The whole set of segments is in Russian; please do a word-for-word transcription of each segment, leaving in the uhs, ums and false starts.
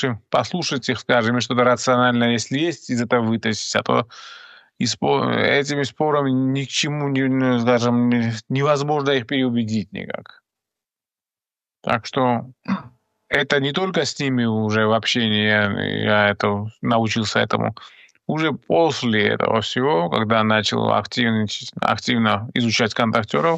лучше послушать их, скажем, и что-то рациональное, если есть, из этого вытащить, а то и спо этими спорами ни к чему, не не скажем, не невозможно их переубедить никак. Так что это не только с ними уже в общении я я это научился этому. Уже после этого всего, когда начал активничать активно изучать контактёров,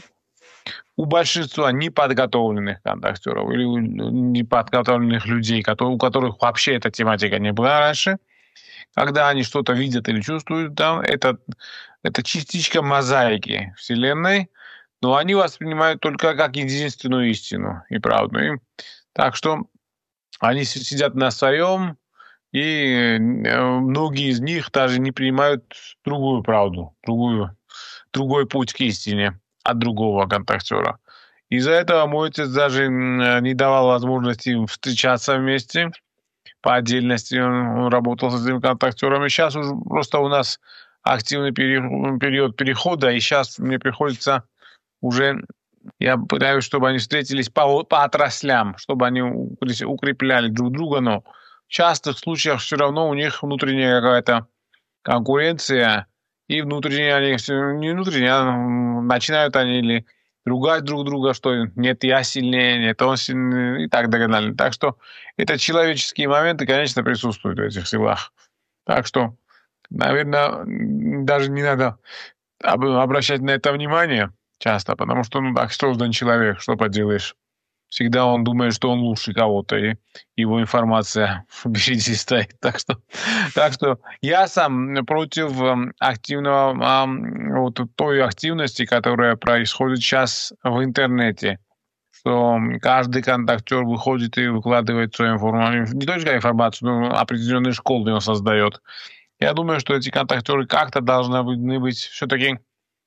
у большинства неподготовленных контактёров или у неподготовленных людей, кото у которых вообще эта тематика не была раньше, когда они что-то видят или чувствуют, да, это это частичка мозаики Вселенной, но они воспринимают только как единственную истину и правду. И так что они си сидят на своем, и, э, многие из них даже не принимают другую правду, другую другой путь к истине от другого контактёра. Из-за этого мой отец даже, м, не давал возможности им встречаться вместе. По отдельности он он работал с этими контактёрами. Щас уже просто у нас активный перио период перехода, и щас мне приходится уже я пытаюсь, чтобы они встретились по о по отраслям, чтобы они укрес укрепляли друг друга, но в частых случаях всё равно у них внутренняя какая-то конкуренция, и внутренне они всё не внутренне, а, м, начинают они или ругать друг друга, что нет, я сильнее, нет, он сильнее и так далее. Так что это человеческие моменты, конечно, присутствуют в этих делах. Так что, наверно, м, даже не надо об обращать на это внимание часто, потому что, ну, так создан человек, что поделаешь. Всегда он думает, что он лучше кого-то, и его информация впереди стоит. Так что так что я сам против, ам, активного, ам, вот той активности, которая происходит щас в интернете, что каждый контактёр выходит и выкладывает свою информа не только информацию, но определенные школы он создаёт. Я думаю, что эти контактёры как-то должны быть быть всё-таки,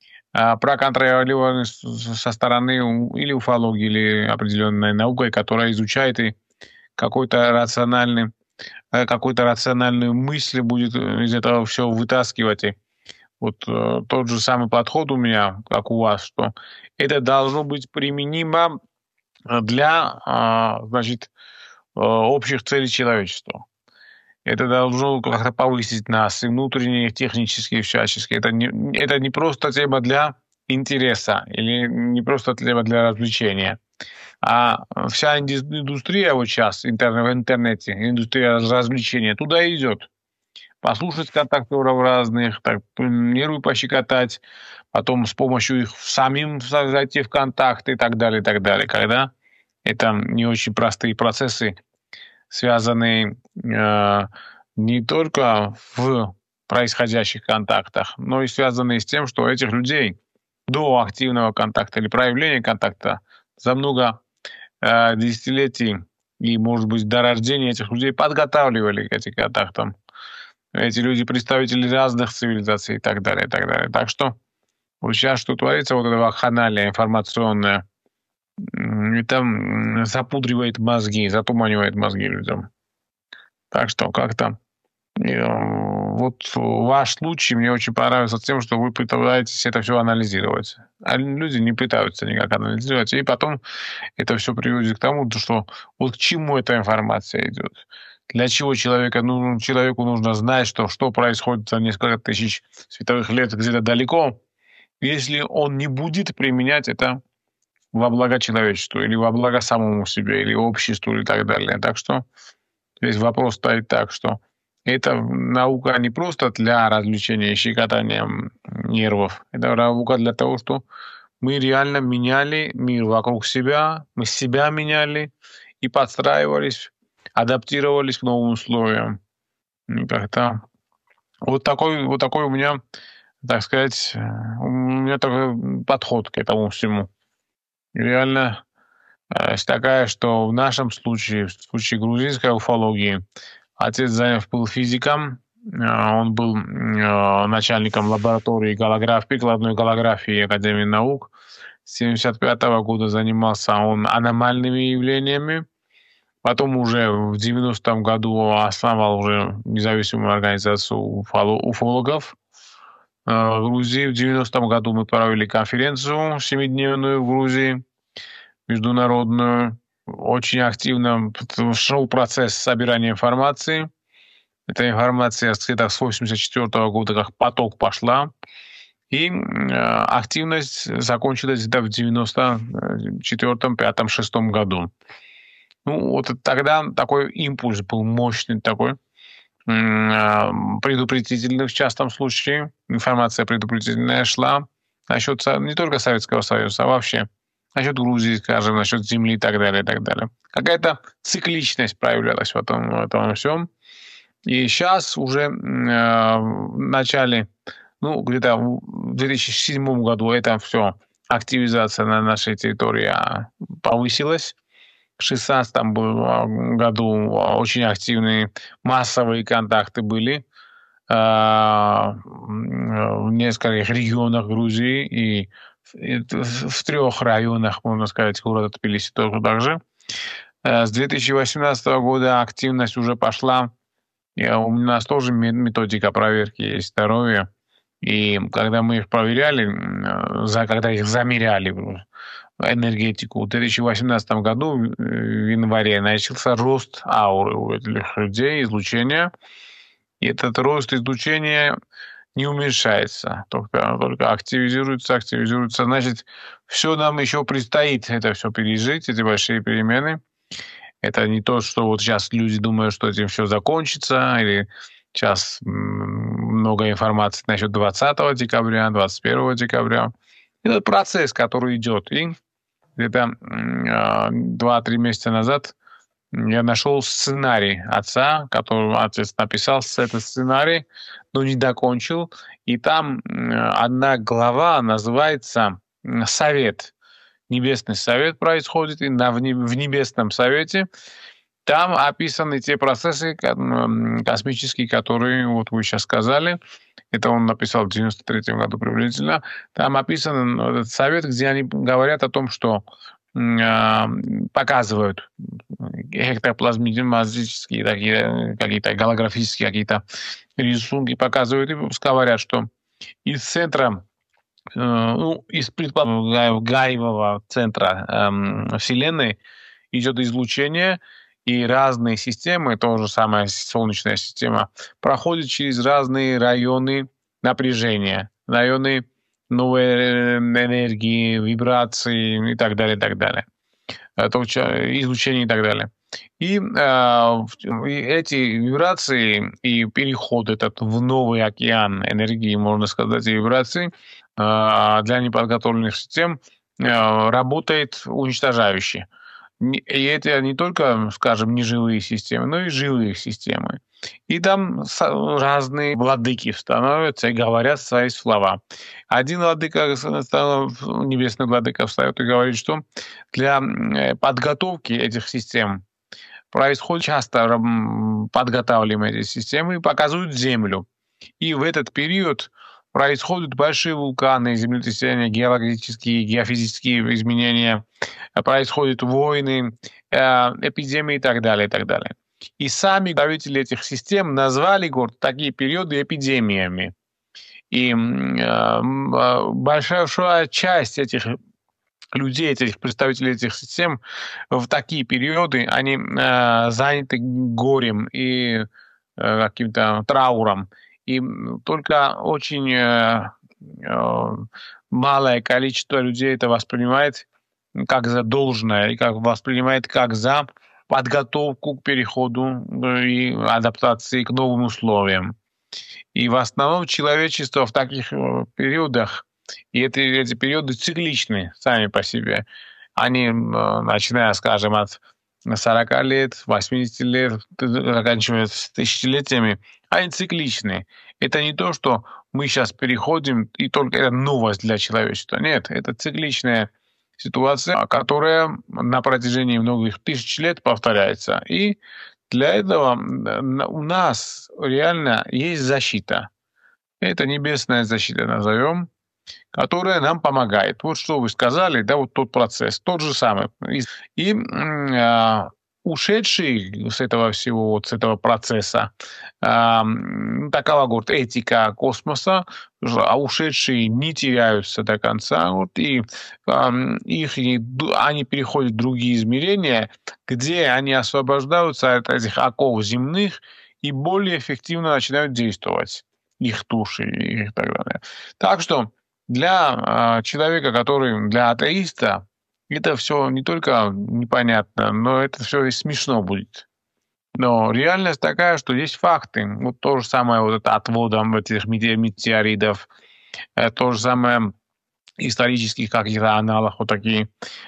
а, проконтролированы с со стороны у или уфологии, или определенной наукой, которая изучает и какой-то рациональный э, какую-то рациональную мысль будет из этого всего вытаскивать. И вот, э, тот же самый подход у меня, как у вас, что это должно быть применимо, э, для, а, значит, э, общих целей человечества. Это должно как-то повысить нас и внутренне, и технически, и всячески. Это не это не просто тема для интереса или не просто тема для развлечения, а вся индис индустрия вот щас интерне в интернете, индустрия развлечения туда и идёт. Послушать контактёров разных, так, м, нервы пощекотать, потом с помощью их самим за зайти в контакт и так далее, и так далее. Когда это не очень простые процессы, связанные, э, не только в происходящих контактах, но и связанные с тем, что этих людей до активного контакта или проявления контакта за много, э, десятилетий и, может быть, до рождения этих людей подготавливали к этим контактам. Эти люди представители разных цивилизаций и так далее, и так далее. Так что вот щас что творится, вот эта вакханалия информационная, м, это, м, запудривает мозги, затуманивает мозги людям. Так что как-то, э, вот ваш случай мне очень понравился тем, что вы пытаетесь это всё анализировать. А люди не пытаются никак анализировать, и потом это всё приводит к тому, то что вот к чему эта информация идёт. Для чего человека ну, человеку нужно знать, что что происходит за несколько тысяч световых лет где-то далеко, если он не будет применять это во благо человечеству или во благо самому себе, или обществу, и так далее. Так что весь вопрос стоит так, что эта наука не просто для развлечения и щекотания, м, нервов. Это наука для того, что мы реально меняли мир вокруг себя, мы себя меняли и подстраивались, адаптировались к новым условиям. М, как-то вот такой вот такой у меня, так сказать, э, у меня такой, м, подход к этому всему. Реально, э, с такая, что в нашем случае, в случае грузинской уфологии, отец Заев был физиком, э, он был, м, э, начальником лаборатории голограф прикладной голографии Академии наук. С семьдесят пятого года занимался он аномальными явлениями. Потом уже в девяностом году основал уже независимую организацию уфоло уфологов, э, в Грузии. В девяностом году мы провели конференцию семидневную в Грузии, международную. очень активно шел процесс собирания информации. Эта информация где-то с восемьдесят четвёртого года как поток пошла. И э, активность закончилась где-то в девяносто четвёртом, пятом, шестом году. Ну, вот тогда такой импульс был мощный такой, предупредительный в частном случае. Информация предупредительная шла насчет не только Советского Союза, а вообще насчет Грузии, скажем, насчет земли и так далее, и так далее. Какая-то цикличность проявлялась в этом, в этом всем. И сейчас уже э, в начале, ну, где-то в две тысячи седьмом году это все, активизация на нашей территории повысилась. В две тысячи шестнадцатом году очень активные массовые контакты были в нескольких регионах Грузии и в трех районах, можно сказать, города Тбилиси тоже также. С две тысячи восемнадцатого года активность уже пошла. И у нас тоже методика проверки есть здоровья. И когда мы их проверяли, когда их замеряли, энергетику, в две тысячи восемнадцатом году, в январе, начался рост ауры у этих людей, излучения. И этот рост излучения не уменьшается, только, только активизируется, активизируется. Значит, все нам еще предстоит это все пережить, эти большие перемены. Это не то, что вот сейчас люди думают, что этим все закончится, или сейчас много информации насчет двадцатого декабря, двадцать первого декабря. Это процесс, который идет. И где-то два-три месяца назад я нашел сценарий отца, который отец написал этот сценарий, но не докончил. И там одна глава называется «Совет». Небесный совет происходит, и на, в Небесном совете там описаны те процессы космические, которые вот вы сейчас сказали. Это он написал в девяносто третьем году приблизительно. Там описан этот совет, где они говорят о том, что э, показывают эктоплазматические такие, какие-то голографические какие-то рисунки, показывают и говорят, что из центра, э, ну, из предполагаемого центра э, Вселенной идет излучение, и разные системы, то же самое Солнечная система, проходят через разные районы напряжения, районы новой энергии, вибрации и так далее, и так далее. Это излучение и так далее. И, э, и эти вибрации и переход этот в новый океан энергии, можно сказать, и вибраций э, для неподготовленных систем э, работает уничтожающе. И это не только, скажем, неживые системы, но и живые системы. И там разные владыки становятся и говорят свои слова. Один владыка, небесный владыка, встает и говорит, что для подготовки этих систем происходит часто, подготавливаем эти системы и показывают Землю. И в этот период происходят большие вулканы, землетрясения, геологические, геофизические изменения, происходят войны, эпидемии и так далее, и так далее. И сами правители этих систем назвали город такие периоды эпидемиями. И большая часть этих людей, этих представителей этих систем в такие периоды, они заняты горем и каким-то трауром. И только очень э, э, малое количество людей это воспринимает как за должное, и как воспринимает как за подготовку к переходу и адаптации к новым условиям. И в основном человечество в таких периодах, и эти, эти периоды цикличны сами по себе, они, начиная, скажем, от сорока лет, восьмидесяти лет, заканчивая тысячелетиями, они цикличны. Это не то, что мы сейчас переходим, и только это новость для человечества. Нет, это цикличная ситуация, которая на протяжении многих тысяч лет повторяется. И для этого у нас реально есть защита. Это небесная защита, назовем, которая нам помогает. Вот что вы сказали, да, вот тот процесс, тот же самый. И, и э, ушедшие с этого всего, вот с этого процесса, ам, такова, говорит, этика космоса, ж а ушедшие не теряются до конца, вот, и, ам, их и ду они переходят в другие измерения, где они освобождаются от этих оков земных и более эффективно начинают действовать, их души и так далее. Так что для, а, человека, который для атеиста это все не только непонятно, но это все и смешно будет. Но реальность такая, что есть факты. Вот то же самое вот это отводом этих мете метеоритов, э, то же самое исторических каких-то аналогов, вот такие,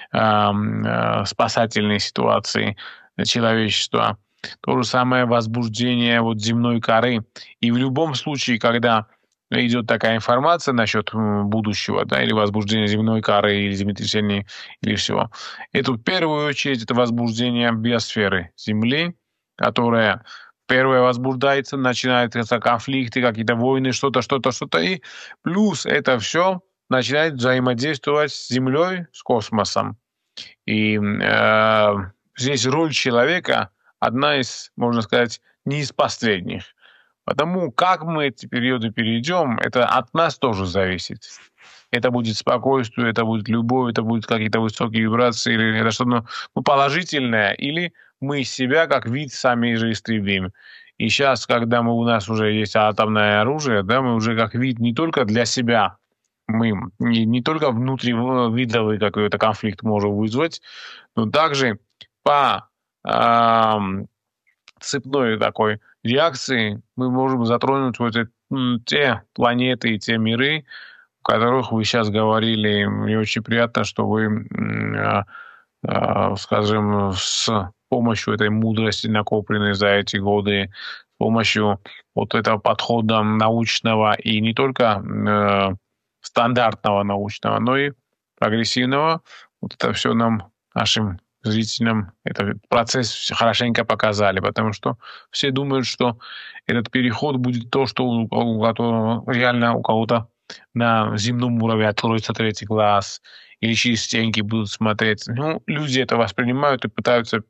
ам, э, спасательные ситуации человечества. То же самое возбуждение вот земной коры. И в любом случае, когда идет такая информация насчет м, будущего, да, или возбуждения земной коры, или землетрясений, или всего, это в первую очередь это возбуждение биосферы Земли, которая первая возбуждается, начинаются конфликты, какие-то войны, что-то, что-то, что-то, и плюс это все начинает взаимодействовать с Землей, с космосом. И э, здесь роль человека одна из, можно сказать, не из последних. Потому как мы эти периоды перейдем, это от нас тоже зависит. Это будет спокойствие, это будет любовь, это будут какие-то высокие вибрации, или это что-то ну, положительное, или мы себя как вид сами же истребим. И сейчас, когда мы, у нас уже есть атомное оружие, да, мы уже как вид не только для себя, мы не, не только внутривидовый какой-то конфликт можем вызвать, но также по ам, цепной такой реакции мы можем затронуть вот эти, м, те планеты и те миры, о которых вы сейчас говорили. Мне очень приятно, что вы, м, а, а, скажем, с помощью этой мудрости, накопленной за эти годы, с помощью вот этого подхода научного и не только э, стандартного научного, но и прогрессивного, вот это все нам, нашим зрителям, этот процесс хорошенько показали, потому что все думают, что этот переход будет то, что у, у которого реально у кого-то на земном уровне откроется третий глаз, или через стенки будут смотреть. Ну, люди это воспринимают и пытаются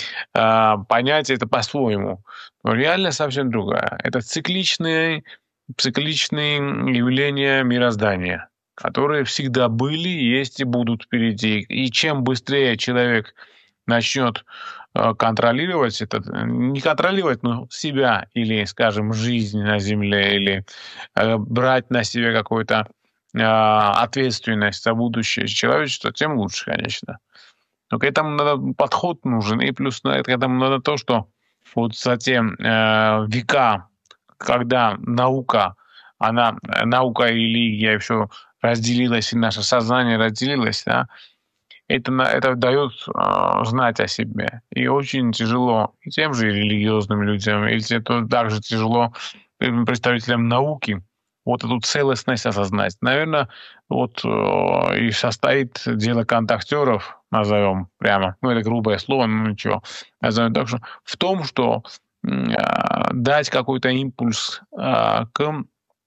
а, понять это по-своему. Но реальность совсем другая. Это цикличные, цикличные явления мироздания, которые всегда были, есть и будут впереди. И чем быстрее человек начнет э, контролировать это, э, не контролировать, но себя или, скажем, жизнь на Земле, или э, брать на себя какую-то э, ответственность за будущее человечества, тем лучше, конечно. Но к этому надо подход нужен, и плюс на это к этому надо то, что вот за те э, века, когда наука, она, э, наука и религия все разделилась, и наше сознание разделилось, да, это, на- это дает э, знать о себе. И очень тяжело и тем же религиозным людям, и те- то также тяжело э, представителям науки вот эту целостность осознать. Наверное, вот э, и состоит дело контактеров, назовем прямо, ну это грубое слово, ну ничего, назовем так, что в том, что м, а, дать какой-то импульс а, к,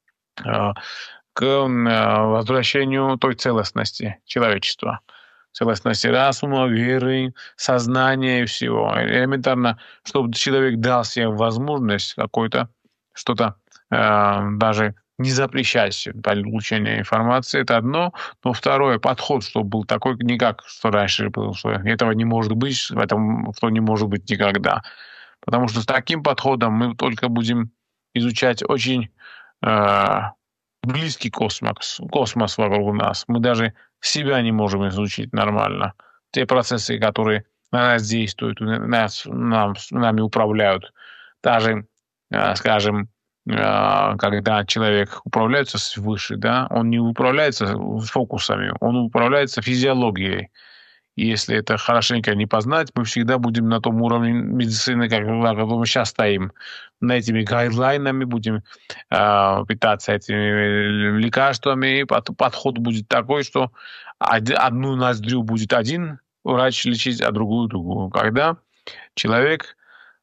а, к м, а, возвращению той целостности человечества, целостности разума, веры, сознания и всего. Элементарно, чтобы человек дал себе возможность какой-то что-то э, даже не запрещать получение информации, это одно. Но второе, подход, чтобы был такой, не как что раньше было, что этого не может быть, в этом что не может быть никогда. Потому что с таким подходом мы только будем изучать очень э, близкий космос, космос вокруг нас. Мы даже себя не можем изучить нормально. Те процессы, которые на нас действуют, нас, нам, нами управляют. Даже, э, скажем, э, когда человек управляется свыше, да, он не управляется фокусами, он управляется физиологией. И если это хорошенько не познать, мы всегда будем на том уровне медицины, как на котором мы сейчас стоим. На этими гайдлайнами будем а, питаться этими лекарствами. И под- подход будет такой, что од- одну ноздрю будет один врач лечить, а другую другую. Когда человек,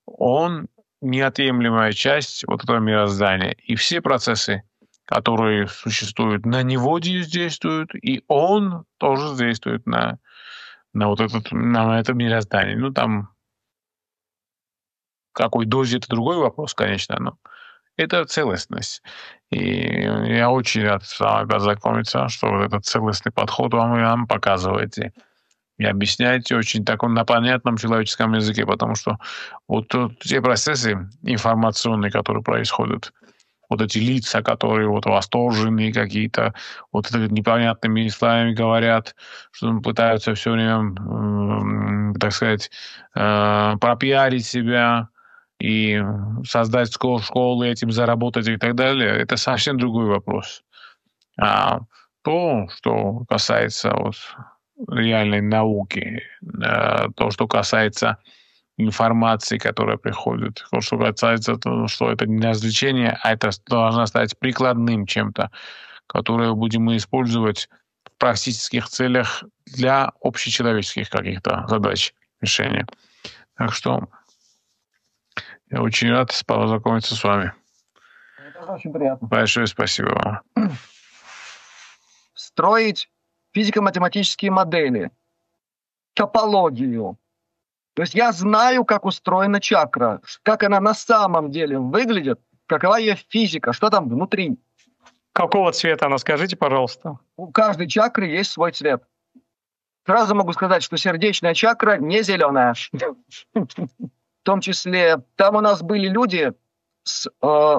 он неотъемлемая часть вот этого мироздания. И все процессы, которые существуют, на него действуют, и он тоже действует на на вот этот, на это мироздание. Ну, там какой дозе — это другой вопрос, конечно, но это целостность. И я очень рад с вами познакомиться, что вот этот целостный подход вам вы нам показываете и объясняете очень таком на понятном человеческом языке, потому что вот тут те процессы информационные, которые происходят, вот эти лица, которые вот восторженные какие-то, вот это непонятными словами говорят, что пытаются все время, м, так сказать, э, пропиарить себя и создать школ- школы, этим заработать и так далее, это совсем другой вопрос. А то, что касается вот реальной науки, э, то, что касается информации, которая приходит, то, что касается того, что это не развлечение, а это должно стать прикладным чем-то, которое будем мы использовать в практических целях для общечеловеческих каких-то задач решения. Так что я очень рад познакомиться с вами. Это тоже очень приятно. Большое спасибо вам. Строить физико-математические модели, топологию. То есть я знаю, как устроена чакра, как она на самом деле выглядит, какова ее физика, что там внутри. Какого цвета она, скажите, пожалуйста? У каждой чакры есть свой цвет. Сразу могу сказать, что сердечная чакра не зеленая. В том числе, там у нас были люди с э,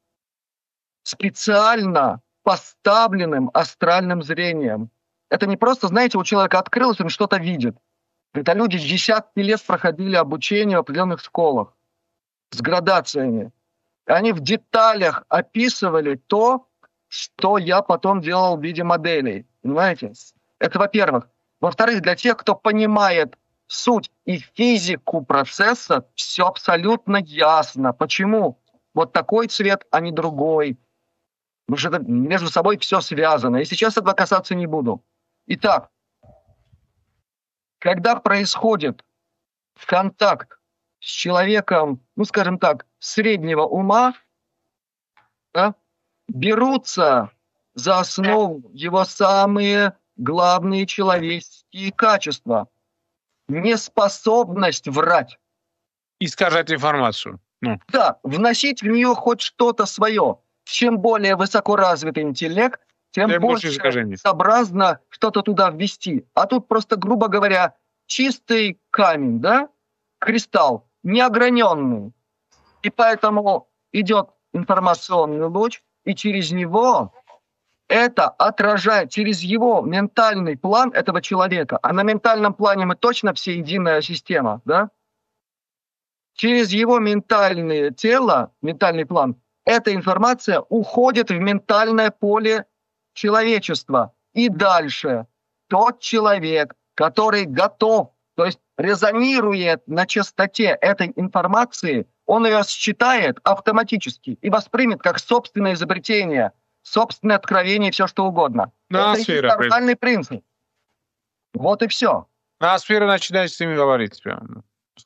специально поставленным астральным зрением. Это не просто, знаете, у человека открылось, он что-то видит. Это люди десятки лет проходили обучение в определенных школах с градациями. И они в деталях описывали то, что я потом делал в виде моделей. Понимаете? Это во-первых. Во-вторых, для тех, кто понимает суть и физику процесса, все абсолютно ясно. Почему? Вот такой цвет, а не другой. Потому что это между собой все связано. И сейчас этого касаться не буду. Итак, когда происходит контакт с человеком, ну, скажем так, среднего ума, да, берутся за основу его самые главные человеческие качества. Неспособность врать. Искажать информацию. Ну. Да, вносить в нее хоть что-то свое. Чем более высоко развитый интеллект, тем Тем больше больше искажений. соблазна что-то туда ввести. А тут просто, грубо говоря, чистый камень, да, кристалл, неограненный. И поэтому идет информационный луч, и через него это отражает, через его ментальный план этого человека. А на ментальном плане мы точно все единая система, да? Через его ментальное тело, ментальный план, эта информация уходит в ментальное поле человечества. И дальше тот человек, который готов, то есть резонирует на частоте этой информации, он ее считает автоматически и воспримет как собственное изобретение, собственное откровение и все что угодно. Ноосфера. Это нормальный принцип. Вот и все. Ноосфера начинает с ними говорить. Прям.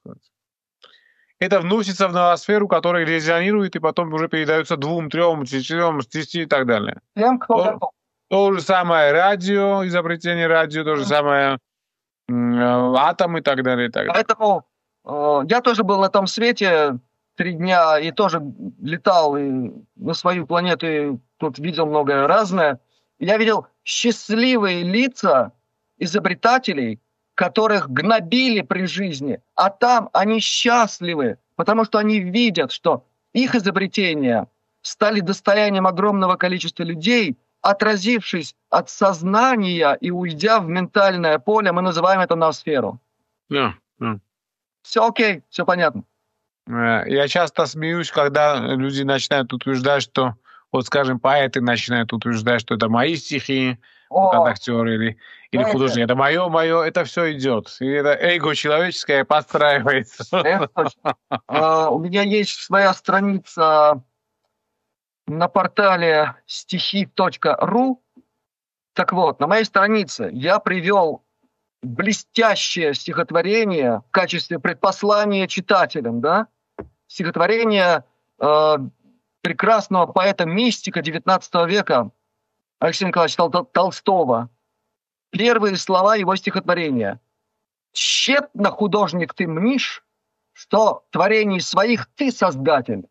Это вносится в ноосферу, которая резонирует, и потом уже передается двум, трем, четырем, десяти и так далее. Тем, кто то, готов. То же самое радио, изобретение радио, то же самое м, атом и так далее. И так далее. Поэтому э, я тоже был на том свете три дня и тоже летал и на свою планету, и тут видел многое разное. Я видел счастливые лица изобретателей, которых гнобили при жизни, а там они счастливы, потому что они видят, что их изобретения стали достоянием огромного количества людей, отразившись от сознания и уйдя в ментальное поле, мы называем это ноосферу. Да, да. Все окей, все понятно. Я часто смеюсь, когда люди начинают утверждать, что, вот скажем, поэты начинают утверждать, что это мои стихи, вот О, актеры или, или знаете, художник, это мое, мое, это все идет. И это эго человеческое подстраивается. это точно. А, у меня есть своя страница на портале стихи точка ру. Так вот, на моей странице я привел блестящее стихотворение в качестве предпослания читателям, да? Стихотворение э, прекрасного поэта-мистика девятнадцатого века Алексея Николаевича Тол- Толстого. Первые слова его стихотворения. «Тщетно, художник, ты мнишь, что творений своих ты создатель.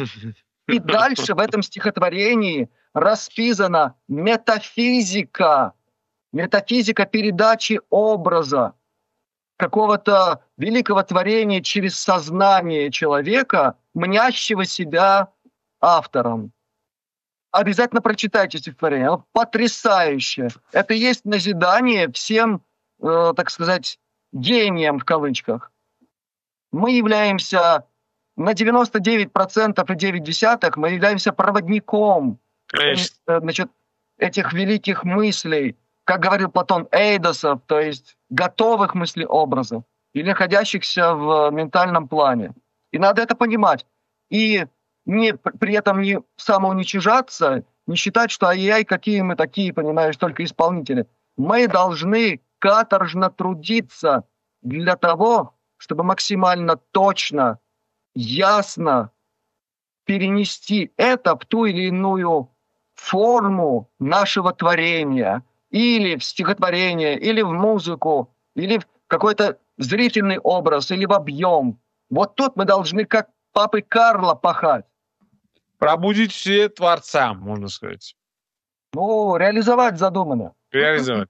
И дальше в этом стихотворении расписана метафизика, метафизика передачи образа, какого-то великого творения через сознание человека, мнящего себя автором. Обязательно прочитайте стихотворение, оно потрясающее. Это и есть назидание всем, э, так сказать, гениям в кавычках. Мы являемся на девяносто девять целых девять десятых мы являемся проводником э, значит, этих великих мыслей, как говорил Платон, эйдосов, то есть готовых мыслеобразов, или находящихся в ментальном плане. И надо это понимать. И не, при этом не самоуничижаться, не считать, что ай-яй, какие мы такие, понимаешь, только исполнители. Мы должны каторжно трудиться для того, чтобы максимально точно, ясно перенести это в ту или иную форму нашего творения, или в стихотворение, или в музыку, или в какой-то зрительный образ, или в объем. Вот тут мы должны, как папы Карло, пахать. Пробудить все Творца, можно сказать. Ну, реализовать задуманное. Реализовать.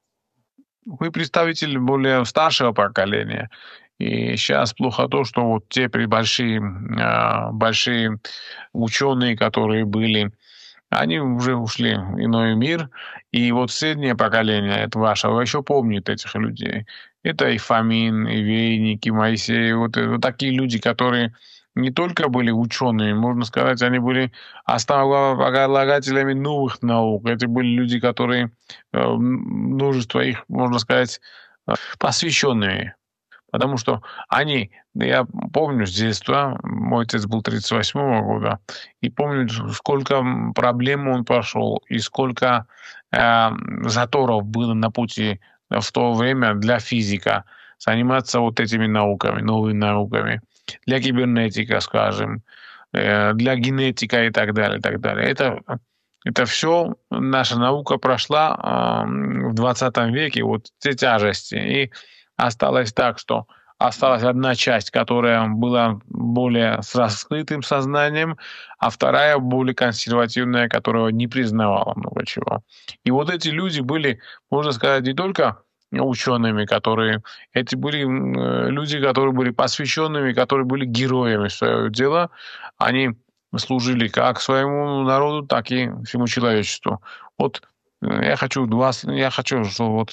Вы представитель более старшего поколения. И сейчас плохо то, что вот те большие, большие ученые, которые были, они уже ушли в иной мир. И вот среднее поколение, это вашего, еще помнит этих людей. Это и Фомин, и Вейник, и Моисей. Вот, вот такие люди, которые не только были учеными, можно сказать, они были основополагателями новых наук. Это были люди, которые множество их, можно сказать, посвященные. Потому что они, я помню с детства, мой отец был тридцать восьмого года, и помню, сколько проблем он прошел, и сколько э, заторов было на пути в то время для физика, заниматься вот этими науками, новыми науками, для кибернетика, скажем, э, для генетика и так далее, и так далее. Это, это все наша наука прошла э, в двадцатом веке, вот те тяжести, и осталось так, что осталась одна часть, которая была более с раскрытым сознанием, а вторая более консервативная, которая не признавала много чего. И вот эти люди были, можно сказать, не только учеными, которые... Эти были люди, которые были посвященными, которые были героями своего дела. Они служили как своему народу, так и всему человечеству. Вот я хочу, вас, я хочу, что вот...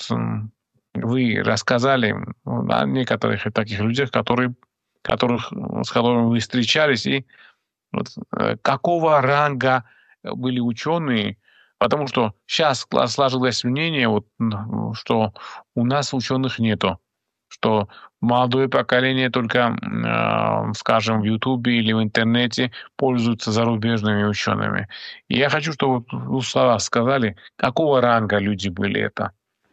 Вы рассказали о некоторых таких людях, которые, которых, с которыми вы встречались, и вот, какого ранга были ученые, потому что сейчас сложилось мнение, вот, что у нас ученых нету, что молодое поколение только, э, скажем, в Ютубе или в интернете пользуются зарубежными учеными. И я хочу, чтобы вы слова сказали, какого ранга люди были это.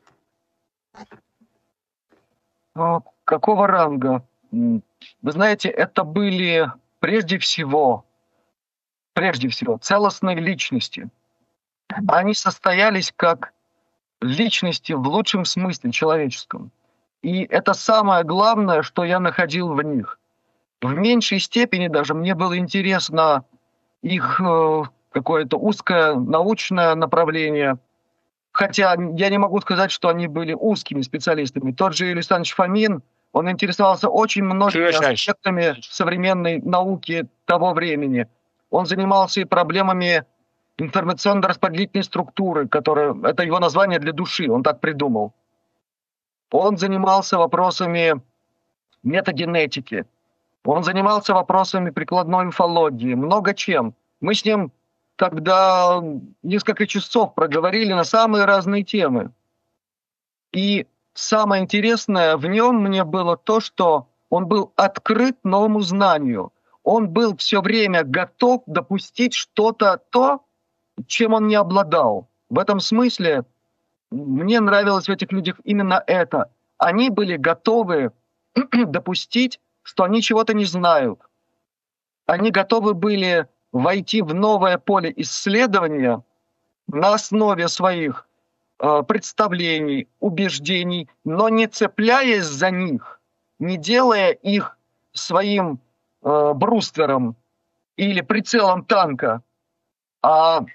Какого ранга? Вы знаете, это были прежде всего, прежде всего целостные личности. Они состоялись как личности в лучшем смысле человеческом. И это самое главное, что я находил в них. В меньшей степени даже мне было интересно их какое-то узкое научное направление. Хотя я не могу сказать, что они были узкими специалистами. Тот же Юрий Александрович Фомин, он интересовался очень многими аспектами современной науки того времени. Он занимался и проблемами информационно-распределительной структуры, которая, это его название для души, он так придумал. Он занимался вопросами метагенетики, он занимался вопросами прикладной мифологии, много чем. Мы с ним тогда несколько часов проговорили на самые разные темы. И самое интересное в нем мне было то, что он был открыт новому знанию. Он был все время готов допустить что-то то, чем он не обладал. В этом смысле мне нравилось в этих людях именно это. Они были готовы допустить, что они чего-то не знают. Они готовы были войти в новое поле исследования на основе своих э, представлений, убеждений, но не цепляясь за них, не делая их своим э, бруствером или прицелом танка, а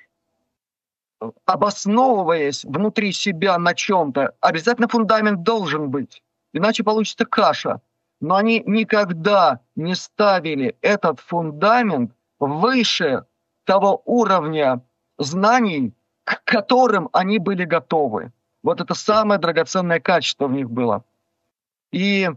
обосновываясь внутри себя на чем-то, обязательно фундамент должен быть, иначе получится каша. Но они никогда не ставили этот фундамент выше того уровня знаний, к которым они были готовы. Вот это самое драгоценное качество в них было. И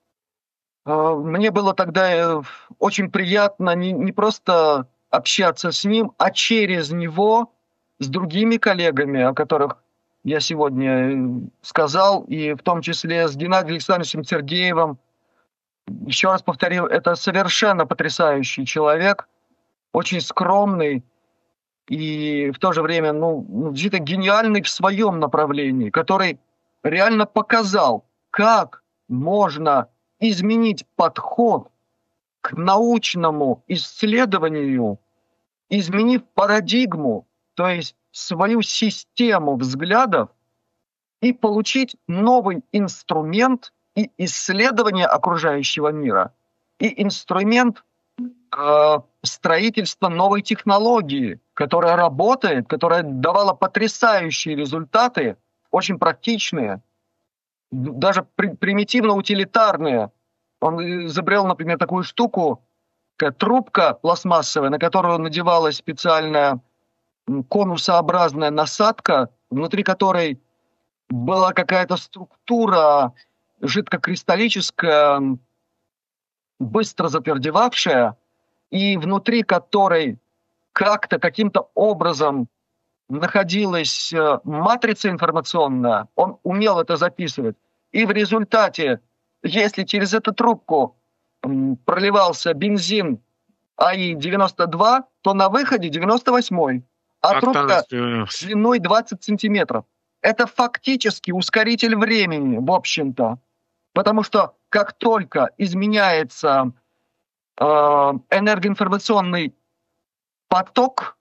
э, мне было тогда э, очень приятно не, не просто общаться с ним, а через него с другими коллегами, о которых я сегодня сказал, и в том числе с Геннадием Александровичем Сергеевым. Еще раз повторю, это совершенно потрясающий человек, очень скромный и в то же время, ну, действительно гениальный в своем направлении, который реально показал, как можно изменить подход к научному исследованию, изменив парадигму, то есть свою систему взглядов, и получить новый инструмент и исследования окружающего мира, и инструмент э, строительства новой технологии, которая работает, которая давала потрясающие результаты, очень практичные, даже при, примитивно-утилитарные. Он изобрел, например, такую штуку, как трубка пластмассовая, на которую надевалась специальная конусообразная насадка, внутри которой была какая-то структура жидкокристаллическая, быстро затвердевавшая, и внутри которой как-то, каким-то образом находилась матрица информационная, он умел это записывать. И в результате, если через эту трубку проливался бензин А И девяносто два, то на выходе девяносто восьмой, а трубка длиной двадцать сантиметров. Это фактически ускоритель времени, в общем-то. Потому что как только изменяется э, энергоинформационный поток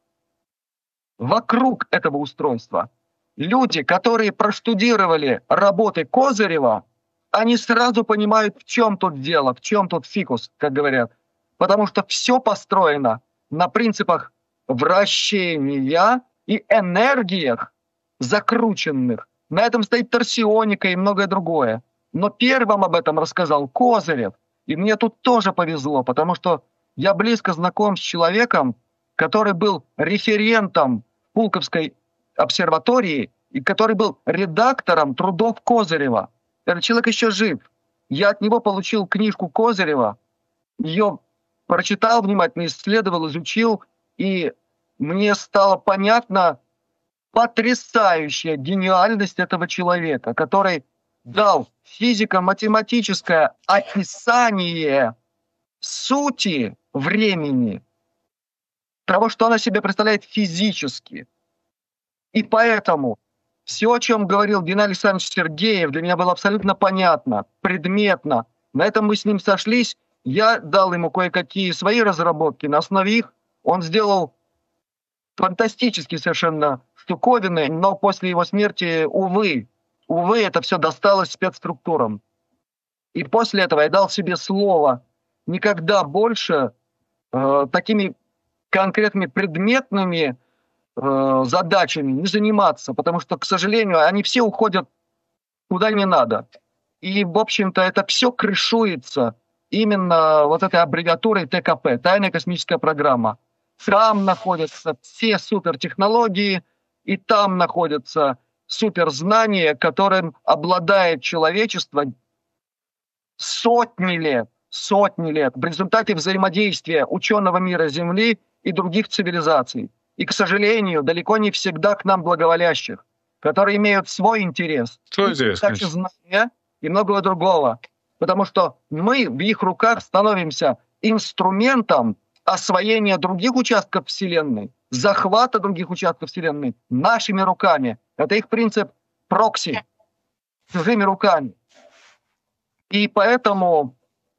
вокруг этого устройства, люди, которые проштудировали работы Козырева, они сразу понимают, в чем тут дело, в чем тут фикус, как говорят. Потому что все построено на принципах вращения и энергиях закрученных. На этом стоит торсионика и многое другое. Но первым об этом рассказал Козырев. И мне тут тоже повезло, потому что я близко знаком с человеком, который был референтом Пулковской обсерватории и который был редактором трудов Козырева. Этот человек еще жив. Я от него получил книжку Козырева, ее прочитал внимательно, исследовал, изучил, и мне стало понятно потрясающая гениальность этого человека, который дал физико-математическое описание сути времени, того, что она себе представляет физически. И поэтому все, о чем говорил Геннадий Александрович Сергеев, для меня было абсолютно понятно, предметно. На этом мы с ним сошлись. Я дал ему кое-какие свои разработки. На основе их он сделал фантастические совершенно штуковины, но после его смерти, увы, увы, это все досталось спецструктурам. И после этого я дал себе слово никогда больше э, такими конкретными предметными э, задачами не заниматься, потому что, к сожалению, они все уходят куда не надо. И, в общем-то, это все крышуется именно вот этой аббревиатурой Т К П, тайная космическая программа. Там находятся все супертехнологии, и там находятся суперзнания, которым обладает человечество сотни лет, сотни лет в результате взаимодействия ученого мира Земли и других цивилизаций. И, к сожалению, далеко не всегда к нам благоволящих, которые имеют свой интерес. Что здесь? Также знания и многого другого. Потому что мы в их руках становимся инструментом освоения других участков Вселенной, захвата других участков Вселенной нашими руками. Это их принцип прокси, чужими руками. И поэтому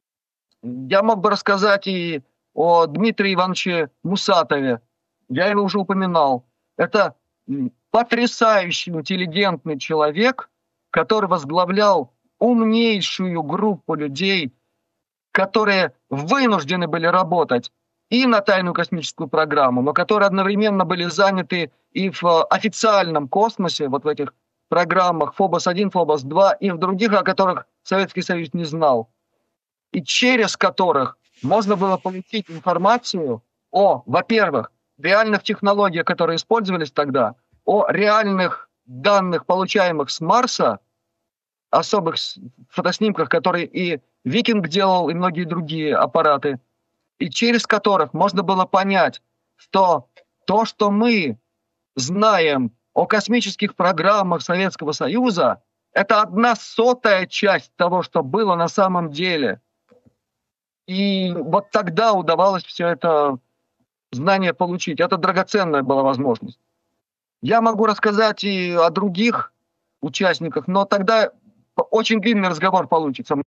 я мог бы рассказать и о Дмитрии Ивановиче Мусатове. Я его уже упоминал. Это потрясающий, интеллигентный человек, который возглавлял умнейшую группу людей которые вынуждены были работать и на тайную космическую программу, но которые одновременно были заняты и в официальном космосе, вот в этих программах Фобос один, Фобос два, и в других, о которых Советский Союз не знал, и через которых можно было получить информацию о, во-первых, реальных технологиях, которые использовались тогда, о реальных данных, получаемых с Марса, особых фотоснимках, которые и Викинг делал, и многие другие аппараты, и через которых можно было понять, что то, что мы знаем о космических программах Советского Союза, это одна сотая часть того, что было на самом деле. И вот тогда удавалось все это знание получить. Это драгоценная была возможность. Я могу рассказать и о других участниках, но тогда очень длинный разговор получится.